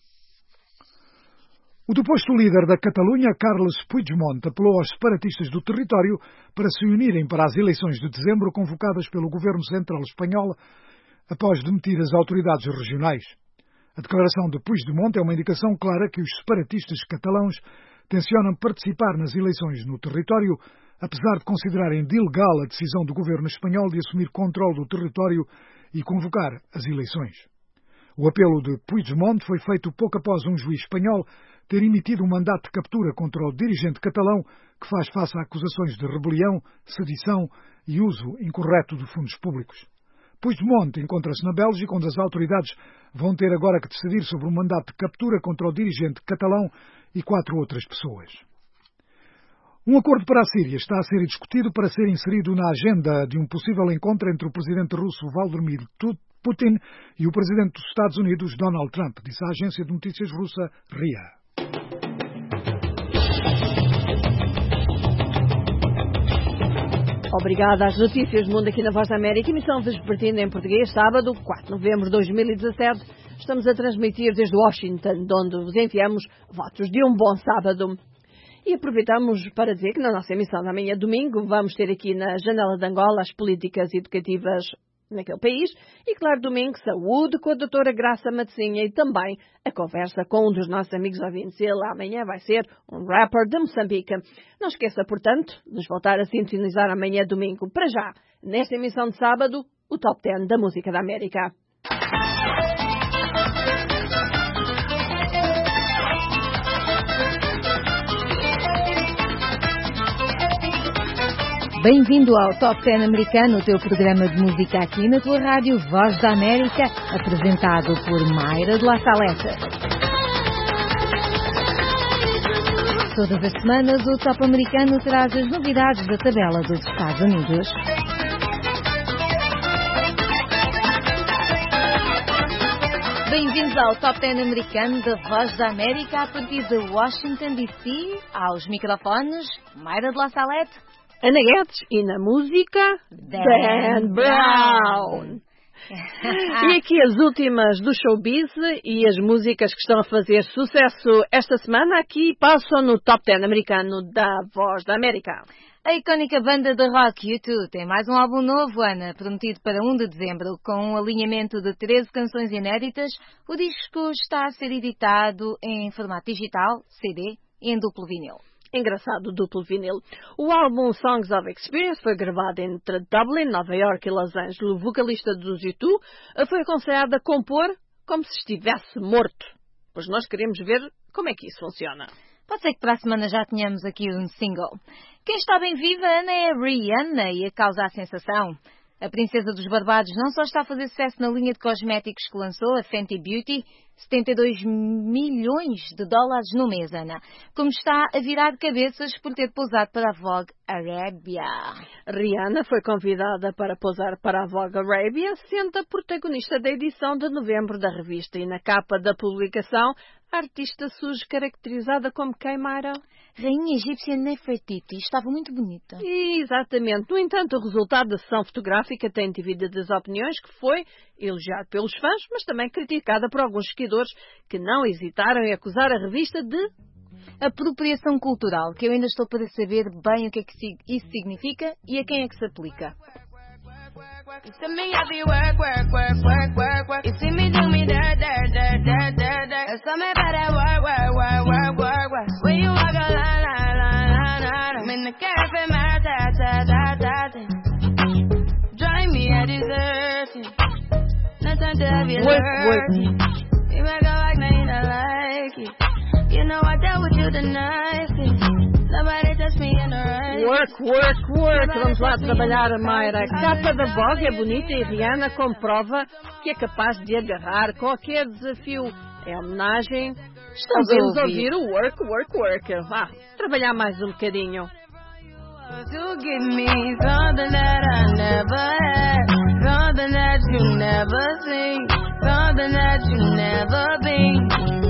O deposto líder da Catalunha, Carles Puigdemont, apelou aos separatistas do território para se unirem para as eleições de dezembro convocadas pelo governo central espanhol após demitir as autoridades regionais. A declaração de Puigdemont é uma indicação clara que os separatistas catalãos tencionam participar nas eleições no território, apesar de considerarem de ilegal a decisão do governo espanhol de assumir controle do território e convocar as eleições. O apelo de Puigdemont foi feito pouco após um juiz espanhol ter emitido um mandato de captura contra o dirigente catalão que faz face a acusações de rebelião, sedição e uso incorreto de fundos públicos. Puigdemont encontra-se na Bélgica, onde as autoridades vão ter agora que decidir sobre um mandato de captura contra o dirigente catalão e 4 outras pessoas. Um acordo para a Síria está a ser discutido para ser inserido na agenda de um possível encontro entre o presidente russo Vladimir Putin e o presidente dos Estados Unidos Donald Trump, disse a agência de notícias russa RIA. Obrigada às notícias do mundo aqui na Voz da América, emissão vespertina em português, sábado, 4 de novembro de 2017. Estamos a transmitir desde Washington, de onde vos enviamos votos de um bom sábado. E aproveitamos para dizer que na nossa emissão da manhã domingo vamos ter aqui na Janela de Angola as políticas educativas naquele país e, claro, domingo, saúde com a doutora Graça Matezinha e também a conversa com um dos nossos amigos ouvintes. Ele amanhã vai ser um rapper de Moçambique. Não esqueça, portanto, de nos voltar a sintonizar amanhã domingo. Para já, nesta emissão de sábado, o Top 10 da Música da América. Bem-vindo ao Top 10 americano, o teu programa de música aqui na tua rádio Voz da América, apresentado por Mayra de La Saleta. Todas as semanas o Top americano traz as novidades da tabela dos Estados Unidos. Bem-vindos ao Top 10 americano da Voz da América, a partir de Washington, D.C., aos microfones, Mayra de La Saleta, Ana Guedes e na música, Dan Brown. E aqui as últimas do showbiz e as músicas que estão a fazer sucesso esta semana aqui passam no Top 10 americano da Voz da América. A icónica banda de rock U2 tem mais um álbum novo, Ana, prometido para 1 de dezembro, com um alinhamento de 13 canções inéditas. O disco está a ser editado em formato digital, CD e em duplo vinil. Engraçado, duplo vinil. O álbum Songs of Experience foi gravado entre Dublin, Nova York e Los Angeles. O vocalista dos U2 foi aconselhado a compor como se estivesse morto. Pois nós queremos ver como é que isso funciona. Pode ser que para a semana já tenhamos aqui um single. Quem está bem viva, Ana, é a Rihanna e a causa a sensação. A princesa dos Barbados não só está a fazer sucesso na linha de cosméticos que lançou, a Fenty Beauty, 72 milhões de dólares no mês, Ana, como está a virar cabeças por ter pousado para a Vogue Arabia. Rihanna foi convidada para pousar para a Vogue Arabia, sendo a protagonista da edição de novembro da revista. E na capa da publicação, a artista surge caracterizada como quem, Mayra? Rainha egípcia Nefertiti. Estava muito bonita. Exatamente. No entanto, o resultado da sessão fotográfica tem dividido as opiniões, que foi elogiado pelos fãs, mas também criticada por alguns seguidores que não hesitaram em acusar a revista de apropriação cultural, que eu ainda estou para saber bem o que é que isso significa e a quem é que se aplica. Work. Vamos lá trabalhar, Mayra. A capa da Vogue é bonita e Rihanna comprova que é capaz de agarrar qualquer desafio. É homenagem. Estamos a ouvir o work. Vá, trabalhar mais um bocadinho. To give me something that I never had, something that you never seen, something that you never been.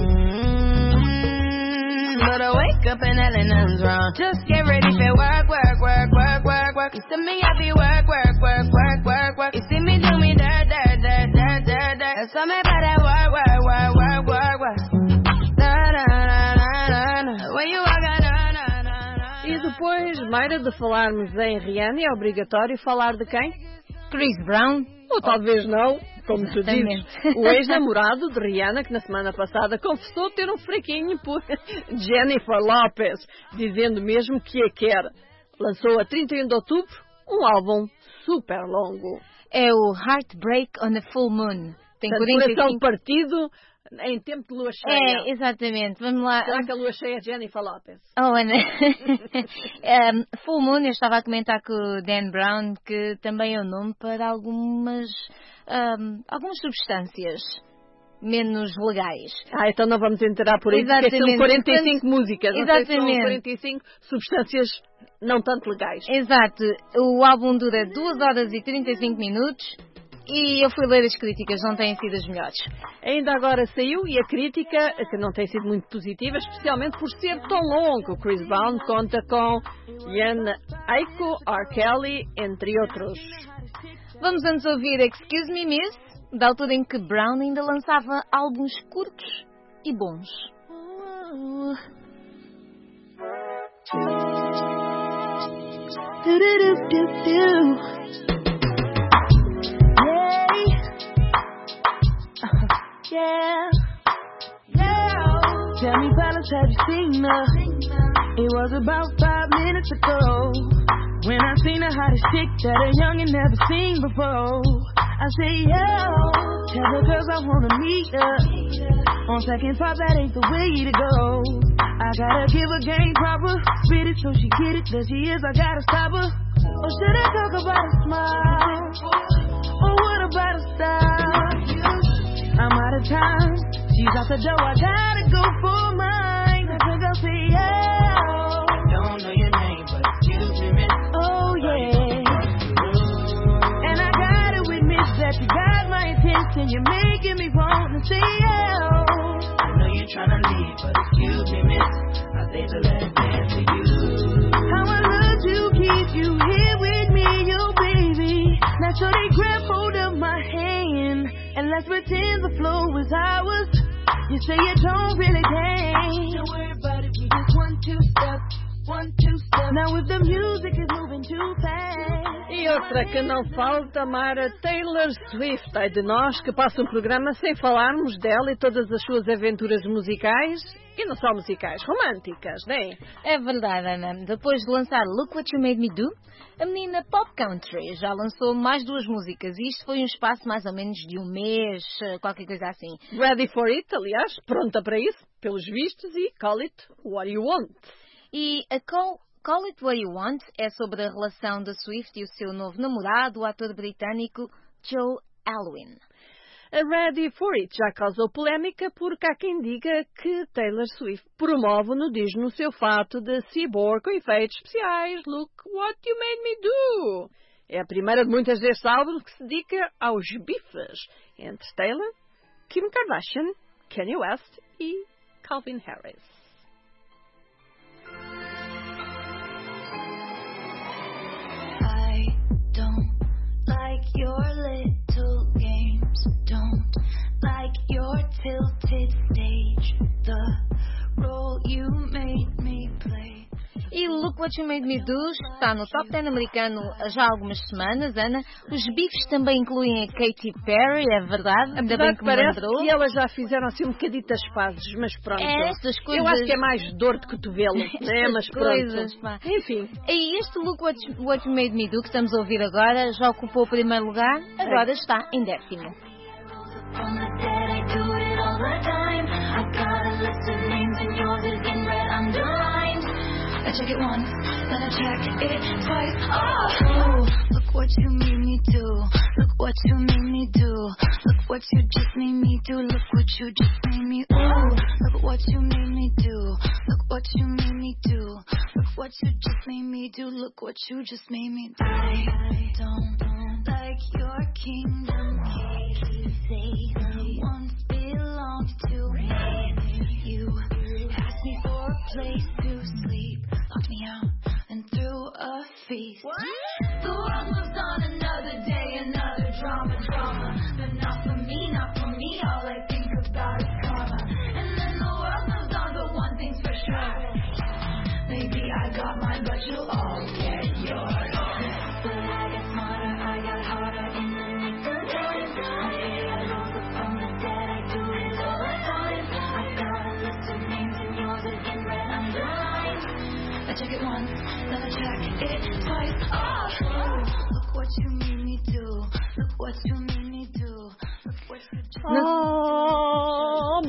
But I wake up and hell nothing's wrong. Just get ready for work. You see me happy work. You see me do me dirt. So me better work. When you walk out. E depois, Mayra, de falarmos em Rihanna, é obrigatório falar de quem? Chris Brown. Ou talvez não, como tu dizes. O ex-namorado de Rihanna, que na semana passada confessou ter um fraquinho por Jennifer Lopez, dizendo mesmo que a quer. Lançou a 31 de outubro um álbum super longo. É o Heartbreak on a Full Moon. Tem coração partido em tempo de lua cheia. É, exatamente. Vamos lá. Será que a lua cheia é Jennifer Lopez? Oh, Ana. Full Moon, eu estava a comentar com o Dan Brown que também é o nome para algumas substâncias. menos legais. Então não vamos entrar por aí, porque são 45 músicas. Exatamente. Não sei se são 45 substâncias não tanto legais. Exato. O álbum dura 2 horas e 35 minutos. E eu fui ler as críticas, não têm sido as melhores. Ainda agora saiu e a crítica, que não tem sido muito positiva, especialmente por ser tão longo. O Chris Brown conta com Ian Aiko, R. Kelly, entre outros. Vamos antes ouvir Excuse Me Miss, da altura em que Brown ainda lançava álbuns curtos e bons. Yeah. Tell me, fellas, have you seen her? It was about 5 minutes ago when I seen the hottest chick that a youngin' never seen before. I say, yo, tell the girls I wanna meet her. On second thought, that ain't the way to go. I gotta give her game proper, spit it so she get it. There she is, I gotta stop her. Or should I talk about a smile? Or what about a style? I'm out of time. She's out the door. I gotta go for mine. I think I'll say yeah. Don't know your name, but excuse me, miss. Oh yeah. And I gotta admit that you got my attention. You're making me want to say yeah. I know you're trying to leave, but excuse me, miss. I think the last dance for you. How I love to keep you here with me, you baby. Now so they grab hold of my hand. And let's pretend the flow is ours. You say you don't really care. Don't worry about it, we just 1, 2 step, 1, 2 step. Now if the music is moving too fast. E outra que não falta, Mara, Taylor Swift. Ai de nós que passa um programa sem falarmos dela e todas as suas aventuras musicais. E não só musicais, românticas, não é? É verdade, Ana. Depois de lançar Look What You Made Me Do, a menina Pop Country já lançou mais 2 músicas. E isto foi um espaço mais ou menos de 1 mês, qualquer coisa assim. Ready for it, aliás, pronta para isso, pelos vistos, e Call It What You Want. E a Call It What You Want é sobre a relação da Swift e o seu novo namorado, o ator britânico Joe Alwyn. A Ready for It já causou polémica porque há quem diga que Taylor Swift promove o nudismo no seu fato de cyborg com efeitos especiais. Look what you made me do. É a primeira de muitas destes álbuns que se dedica aos bifes entre Taylor, Kim Kardashian, Kanye West e Calvin Harris. I don't like your little games. Don't like your tilted stage. The role you made me play. E Look What You Made Me Do está no Top 10 americano já há algumas semanas, Ana. Os bifes também incluem a Katy Perry, é verdade? Ainda bem que parece que elas já fizeram assim um bocadito as pazes, mas pronto. Estas coisas... Eu acho que é mais dor de cotovelo, né? Mas coisas, pronto. Enfim. E este Look What You Made Me Do que estamos a ouvir agora já ocupou o primeiro lugar, agora está em 10º. I check it once, then I check it twice. Oh, look what you made me do. Look what you made me do. Look what you just made me do. Look what you just made me. Ooh, look what you made me do. Look what you made me do. Look what you just made me do. Look what you just made me do. I don't like your kingdom keys. They once belonged to me. You asked me for a place to sleep. Locked me out and threw a feast. What? The world moves on another day, another drama. But not for me, not for me. All I think about is karma. And then the world moves on, but one thing's for sure. Maybe I got mine, but you'll all get yours. But I got smarter, I got harder in the nick of time. I say I rose up from the dead, I do it all the time. I got a list of names and yours is in red underlined. I check it once, then I check it twice. Oh, look what you made me do. Look what you made me do. Look what you just... Oh,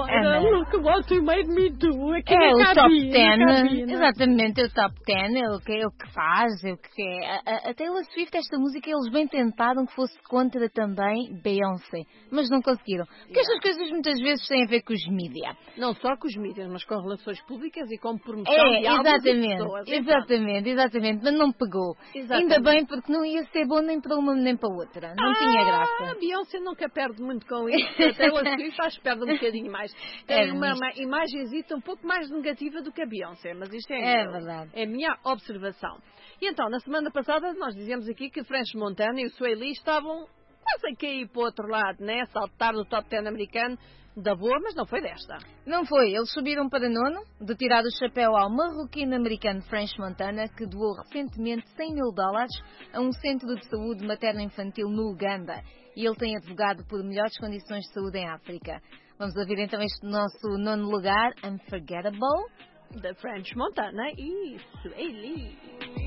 Era look what you made me do. Aqui É o cabine, top 10, cabine. exatamente, é o top 10, é o que faz, é o que é. A Taylor Swift, esta música, eles bem tentaram que fosse contra também Beyoncé, mas não conseguiram. Porque estas coisas muitas vezes têm a ver com os mídia. Não só com os mídias, mas com relações públicas e com promoção de álbuns e pessoas. Exatamente, mas não pegou. Exatamente. Ainda bem, porque não ia ser bom nem para uma nem para outra. Não tinha graça. A Beyoncé nunca perde muito com isso. A Taylor Swift acho que perde um bocadinho mais. Tem uma imagenzita um pouco mais negativa do que a Beyoncé, mas isto verdade. É a minha observação. E então, na semana passada, nós dizíamos aqui que French Montana e o Swae Lee estavam quase a cair para o outro lado, né? Saltar do top 10 americano da boa, mas não foi desta. Não foi. Eles subiram para nono, de tirar o chapéu ao marroquino-americano French Montana, que doou recentemente $100 mil a um centro de saúde materno-infantil no Uganda. E ele tem advogado por melhores condições de saúde em África. Vamos ouvir então este nosso nono lugar, Unforgettable, da French Montana e Swae Lee.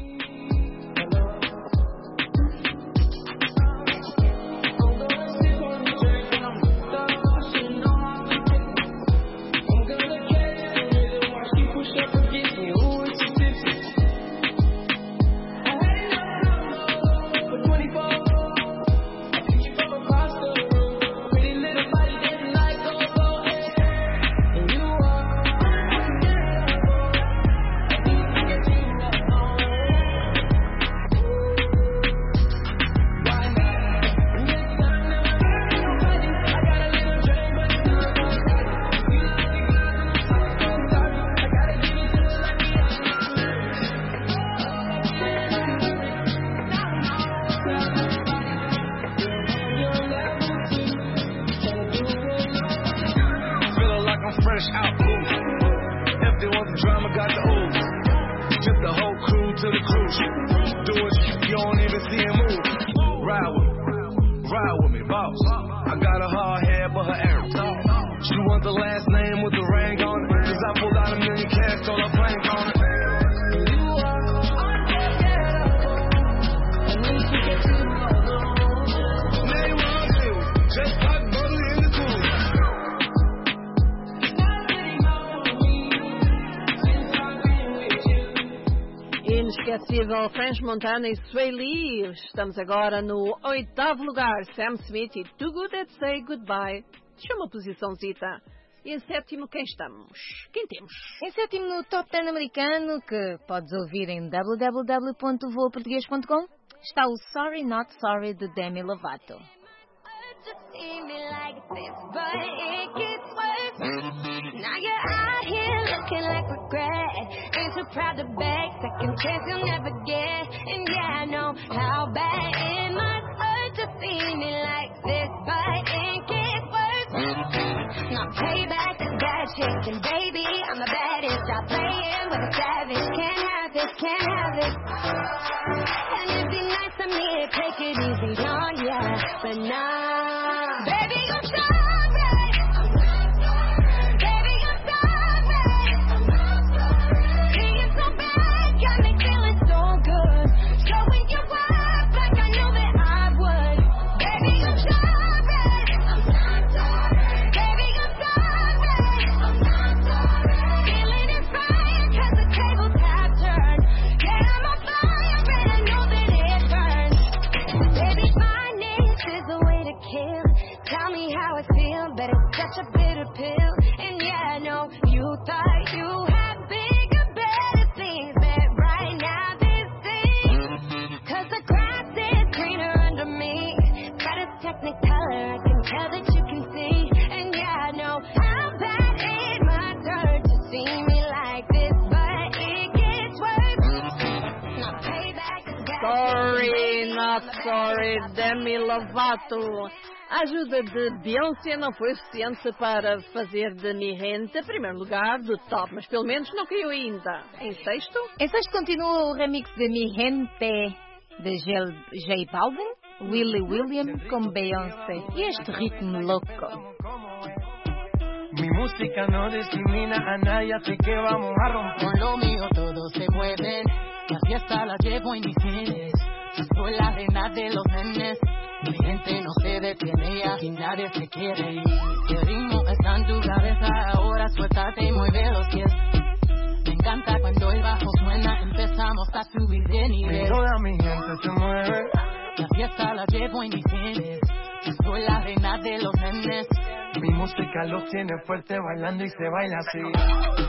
Inesquecível French Montana e Swae Lee. Estamos agora no 8º lugar. Sam Smith e Too Good at Say Goodbye. Deixa uma posiçãozita. E em 7º quem estamos? Quem temos? Em 7º no Top 10 americano, que podes ouvir em www.voaportugues.com, está o Sorry Not Sorry de Demi Lovato. Now you're out here looking like regret. Ain't too proud to beg. Second chance you'll never get. And yeah, I know how bad it must hurt to see me like this, but it gets worse. Now payback is bad shit. And baby, I'm the baddest. Stop playing with a savage. Can't have this, can't have it. And it'd be nice of me to take it easy on ya, but nah. Baby, I'm sorry. Such a bitter pill, and yeah, I know you thought you had bigger, better things, but right now this thing, 'cause the grass is greener under me, but it's technicolor, I can tell that you can see, and yeah, I know how bad it must hurt to see me like this, but it gets worse. Now payback is bad. Sorry, not sorry, Demi Lovato. A ajuda de Beyoncé não foi suficiente para fazer de Mi Gente primeiro lugar do top, mas pelo menos não caiu ainda. Em 6º? Em 6º continua o remix de Mi Gente de J Balvin, Willie William com Beyoncé. E este ritmo louco. Mi música no discrimina a nadie, así que vamos a romper. Con lo mío todos se mueven, la fiesta la llevo en mis genes. Soy la reina de los nenes. Mi gente no se detiene y aquí nadie se quiere ir. El ritmo está en tu cabeza subir de nivel. Toda mi gente se mueve. La fiesta la llevo en mis genes. Yo soy la reina de los nenes. Mi música los tiene fuerte bailando y se baila así.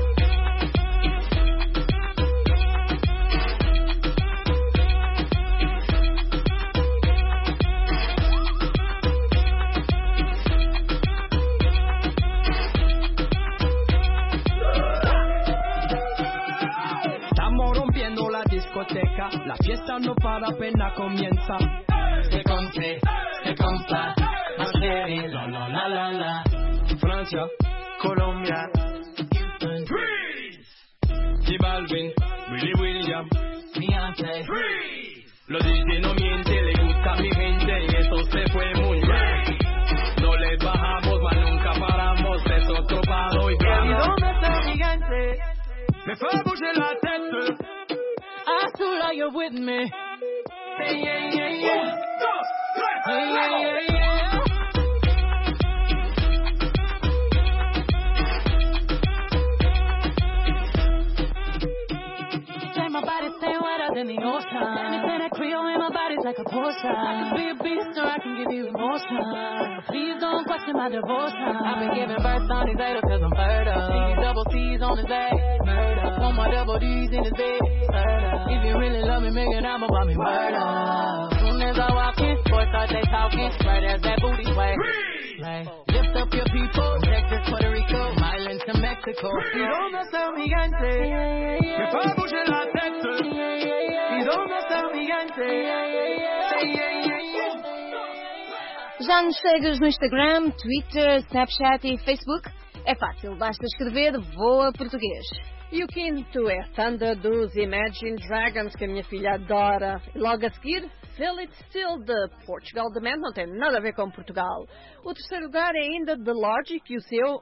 La fiesta no para, apenas comienza. Se compra, más débil, la. Francia, Colombia, Houston, Freeze. J Balvin, Willy William, Beyoncé, Freeze. Los DJ no mienten, le gusta a mi gente y eso se fue muy bien. No le bajamos, mas nunca paramos, es otro palo y vamos. ¿Y dónde está mi gente? Me fue a bouger la tête. I feel like you're with me. Hey, yeah, yeah, yeah. 1, 2, 3, hey, yeah, yeah, yeah. Say my body stay wetter than the ocean. Anything that Creole in my body's like a potion. I can be a beast or I can give you emotion. Please don't question my devotion. I've been giving birth on these haters cause I'm fertile. These double C's on his back. Murder. Want my double D's in his bed. If you really love me, make it out about me murder. Soon as I walk in, boys start they talking. Right as that booty sway. Like, lift up your people, Texas, Puerto Rico, Island to Mexico. ¿Y dónde está mi gente? Me fue a bouger la tête. ¿Y dónde está mi gente? Já nos segues no Instagram, Twitter, Snapchat e Facebook? É fácil, basta escrever Voa Português. E o quinto é Thunder dos Imagine Dragons, que a minha filha adora. E logo a seguir, Feel It Still, de Portugal The Man, não tem nada a ver com Portugal. O terceiro lugar é ainda The Logic e o seu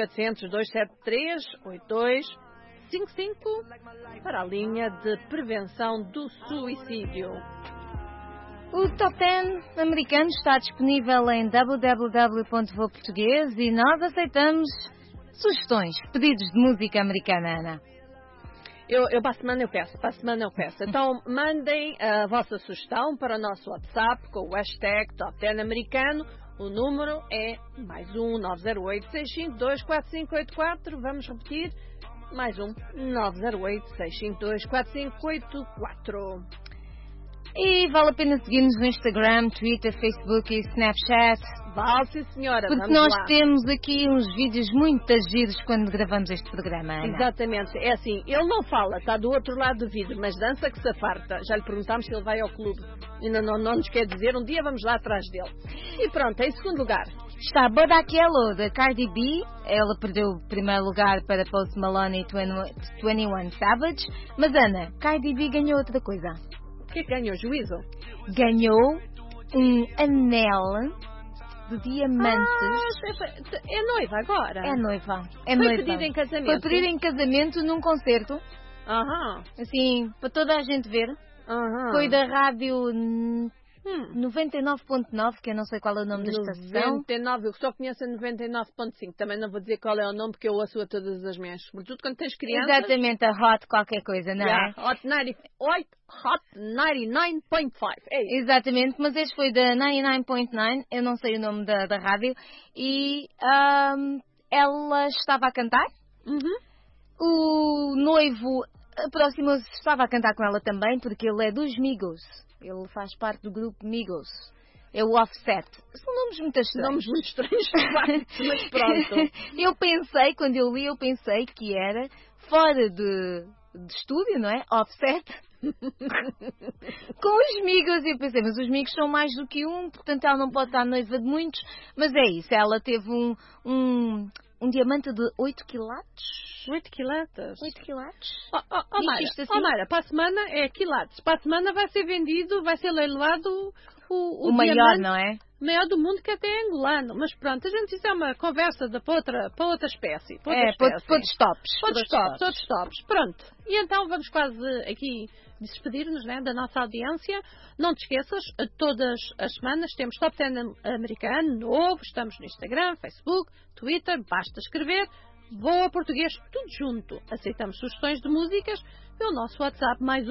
1800-273-8255 para a linha de prevenção do suicídio. O Top 10 americano está disponível em www.voaportuguês e nós aceitamos sugestões, pedidos de música americana, Ana. Para a semana eu peço. Então, mandem a vossa sugestão para o nosso WhatsApp com o hashtag Top 10 americano. O número é +1 908 652 4584. Vamos repetir. +1 908 652 4584. E vale a pena seguir-nos no Instagram, Twitter, Facebook e Snapchat. Vale, sim, senhora. Porque vamos nós lá. temos aqui uns vídeos muito giros quando gravamos este programa, Ana. Exatamente. É assim, ele não fala, está do outro lado do vidro, mas dança que se afarta. Já lhe perguntámos se ele vai ao clube. Ainda não nos quer dizer, um dia vamos lá atrás dele. E pronto, em segundo lugar está Bodak Yellow, da Cardi B. Ela perdeu o primeiro lugar para Post Malone e 21 Savage. Mas, Ana, Cardi B ganhou outra coisa. O que é que ganhou? Juízo? Ganhou um anel de diamantes. É noiva agora? É noiva. Foi pedido em casamento? Foi pedido em casamento num concerto. Assim, para toda a gente ver. Foi da rádio 99.9, que eu não sei qual é o nome da estação. 99, eu só conheço a 99.5. Também não vou dizer qual é o nome, porque eu ouço a todas as minhas. Sobretudo quando tens crianças. Exatamente, a Hot qualquer coisa, não é? Hot 99.5. Exatamente, mas este foi da 99.9, eu não sei o nome da rádio. E ela estava a cantar. O noivo aproximou-se, estava a cantar com ela também, porque ele é dos Migos. Ele faz parte do grupo Migos. É o Offset. São nomes muito estranhos. Nomes muito estranhos, mas pronto. Quando eu li, eu pensei que era fora de estúdio, não é? Offset. Com os Migos. E eu pensei, mas os Migos são mais do que um, portanto ela não pode estar noiva de muitos. Mas é isso, ela teve um diamante de 8 quilates. 8 quilates? 8 quilates. Mayra, para a semana é quilates. Para a semana vai ser vendido, vai ser leiloado o maior, não é? Maior do mundo, que até é angolano. Mas pronto, a gente isso é uma conversa para outra espécie. Para outros tops. Pronto. E então vamos quase aqui despedir-nos, né, da nossa audiência. Não te esqueças, todas as semanas temos Top 10 americano novo. Estamos no Instagram, Facebook, Twitter. Basta escrever Voa Português, tudo junto. Aceitamos sugestões de músicas pelo nosso WhatsApp mais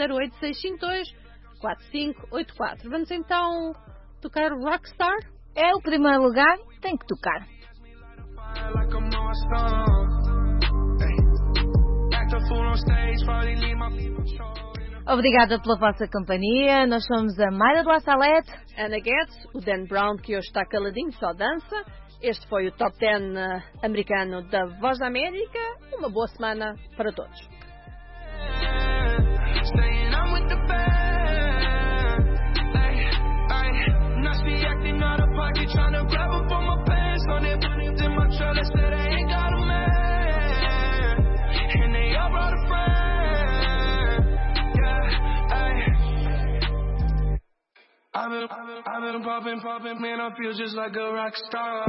908-652-4584. Vamos então tocar o Rockstar? É o primeiro lugar, tem que tocar. Obrigada pela vossa companhia. Nós somos a Mayra do Assalete, Ana Guedes, o Dan Brown, que hoje está caladinho, só dança. Este foi o Top 10 americano da Voz da América. Uma boa semana para todos. I've been popping, man, I feel just like a rock star.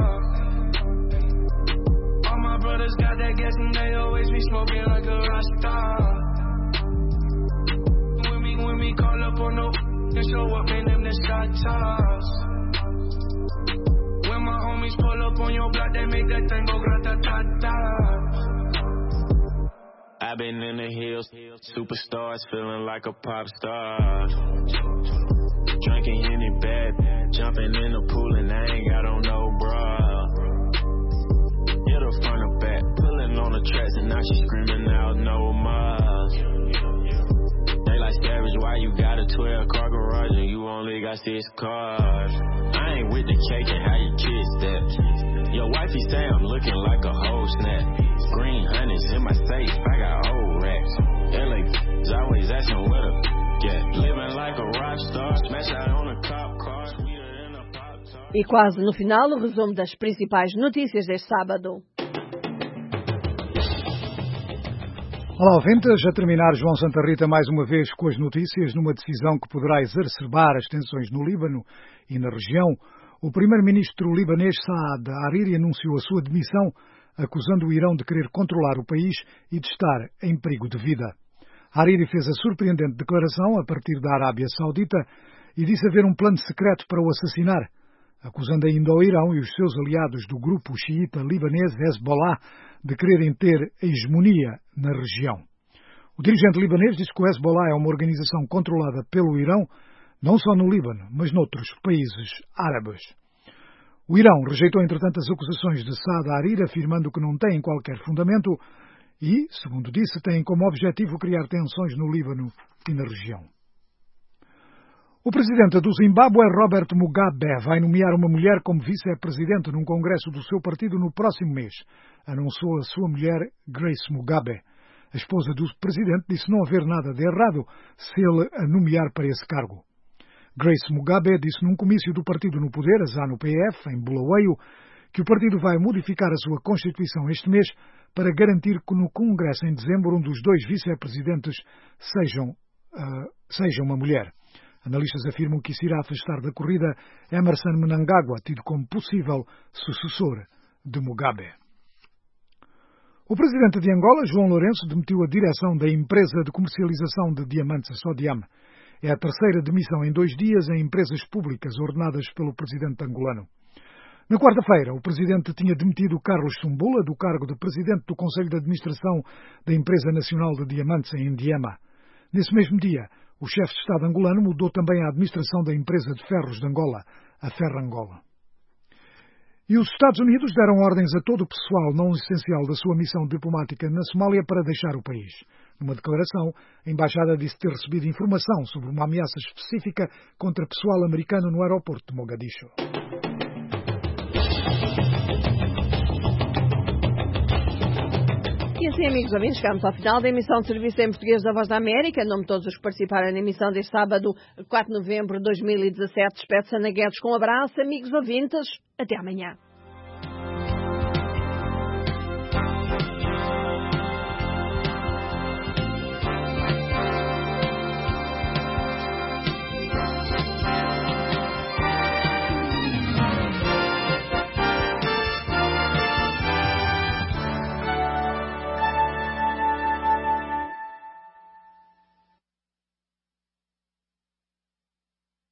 All my brothers got that gas and they always be smoking like a rock star. When we call up on no and show up, man, them the shot toss. When my homies pull up on your block, they make that thing go grata-ta-ta. I've been in the hills, superstars, feeling like a pop star. Drinking any bad, jumping in the pool and I ain't got on no bra. Hit her front or back, pulling on the tracks and now she screaming out no more. They like Savage, why you got a 12-car garage and you only got 6 cars? I ain't with the cake and how you kiss that. Your wifey say I'm looking like a whole snap. Green honey's in my safe, I got old racks. LA's always asking what up. Living like a rock star, smash out on a cop car, sweeter than a pop tart. E quase no final, o resumo das principais notícias deste sábado. Olá, ouvintes. A terminar, João Santa Rita mais uma vez com as notícias. Numa decisão que poderá exacerbar as tensões no Líbano e na região, o primeiro-ministro libanês Saad Hariri anunciou a sua demissão, acusando o Irão de querer controlar o país e de estar em perigo de vida. Hariri fez a surpreendente declaração a partir da Arábia Saudita e disse haver um plano secreto para o assassinar, acusando ainda o Irão e os seus aliados do grupo xiita libanês Hezbollah de quererem ter a hegemonia na região. O dirigente libanês diz que o Hezbollah é uma organização controlada pelo Irão, não só no Líbano, mas noutros países árabes. O Irão rejeitou, entretanto, as acusações de Saad Hariri, afirmando que não têm qualquer fundamento e, segundo disse, têm como objetivo criar tensões no Líbano e na região. O presidente do Zimbábue, Robert Mugabe, vai nomear uma mulher como vice-presidente num congresso do seu partido no próximo mês, anunciou a sua mulher, Grace Mugabe. A esposa do presidente disse não haver nada de errado se ele a nomear para esse cargo. Grace Mugabe disse num comício do partido no poder, a ZANU-PF, em Bulawayo, que o partido vai modificar a sua Constituição este mês para garantir que no Congresso em dezembro um dos dois vice-presidentes seja uma mulher. Analistas afirmam que isso irá afastar da corrida Emerson Mnangagwa, tido como possível sucessor de Mugabe. O presidente de Angola, João Lourenço, demitiu a direção da empresa de comercialização de diamantes, a Sodiam. É a terceira demissão em 2 dias em empresas públicas ordenadas pelo presidente angolano. Na quarta-feira, o presidente tinha demitido Carlos Sumbula do cargo de presidente do Conselho de Administração da Empresa Nacional de Diamantes em Indiama. Nesse mesmo dia, o chefe de Estado angolano mudou também a administração da empresa de ferros de Angola, a Ferrangola. E os Estados Unidos deram ordens a todo o pessoal não essencial da sua missão diplomática na Somália para deixar o país. Numa declaração, a embaixada disse ter recebido informação sobre uma ameaça específica contra pessoal americano no aeroporto de Mogadiscio. E assim, amigos ouvintes, chegamos ao final da emissão de serviço em português da Voz da América. Em nome de todos os que participaram na emissão deste sábado, 4 de novembro de 2017, despede-se Ana Guedes com um abraço. Amigos ouvintes, até amanhã.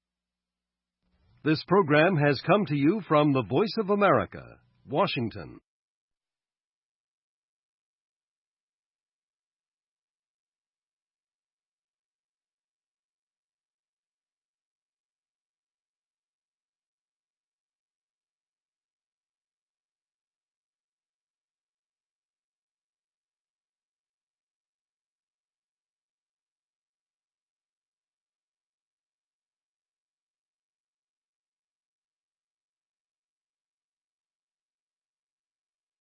This program has come to you from the Voice of America, Washington.